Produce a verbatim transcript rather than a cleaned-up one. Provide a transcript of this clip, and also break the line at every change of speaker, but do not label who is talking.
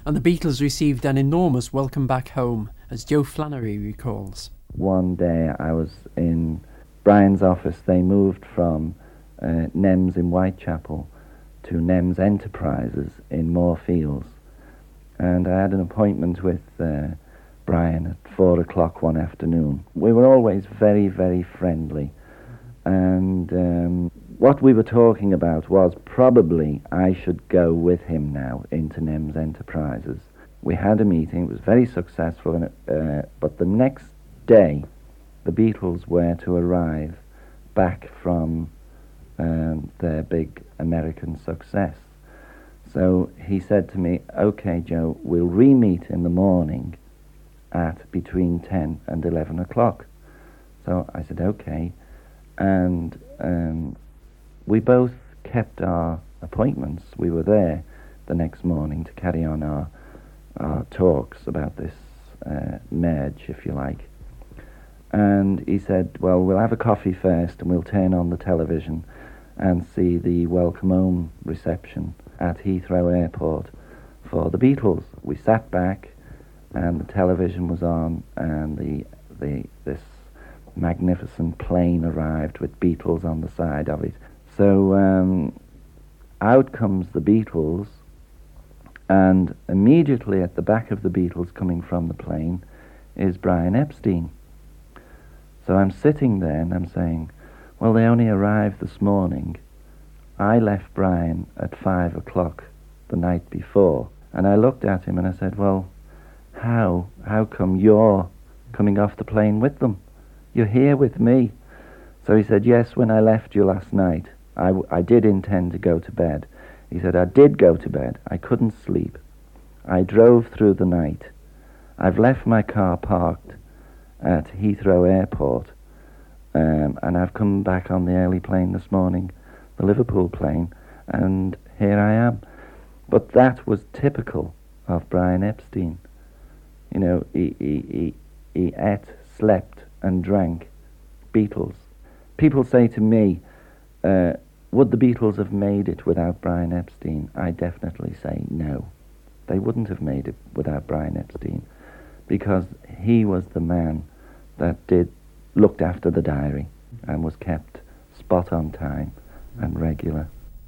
And the Beatles received an enormous welcome back home, as Joe Flannery recalls.
One day I was in Brian's office. They moved from uh, Nems in Whitechapel to Nems Enterprises in Moorfields. And I had an appointment with uh, Brian at four o'clock one afternoon. We were always very, very friendly. And um, what we were talking about was probably I should go with him now into Nems Enterprises. We had a meeting, it was very successful, and uh, but the next day the Beatles were to arrive back from um, their big American success. So he said to me, "Okay, Joe, we'll re-meet in the morning at between ten and eleven o'clock. So I said, okay. And um, we both kept our appointments. We were there the next morning to carry on our, our talks about this uh, merge, if you like. And he said, well, we'll have a coffee first and we'll turn on the television and see the welcome home reception at Heathrow Airport for the Beatles. We sat back and the television was on, and the the this magnificent plane arrived with Beatles on the side of it. So um, out comes the Beatles, and immediately at the back of the Beatles coming from the plane is Brian Epstein. So I'm sitting there and I'm saying, well, they only arrived this morning. I left Brian at five o'clock the night before, and I looked at him and I said, well, how how come you're coming off the plane with them? You're here with me. So he said, yes, when I left you last night, I, w- I did intend to go to bed. He said, I did go to bed. I couldn't sleep. I drove through the night. I've left my car parked at Heathrow Airport, um, and I've come back on the early plane this morning, the Liverpool plane, and here I am. But that was typical of Brian Epstein. You know, he, he, he, he ate, slept, and drank Beatles. People say to me, uh, would the Beatles have made it without Brian Epstein? I definitely say no. They wouldn't have made it without Brian Epstein, because he was the man that did looked after the diary and was kept spot on time and regular.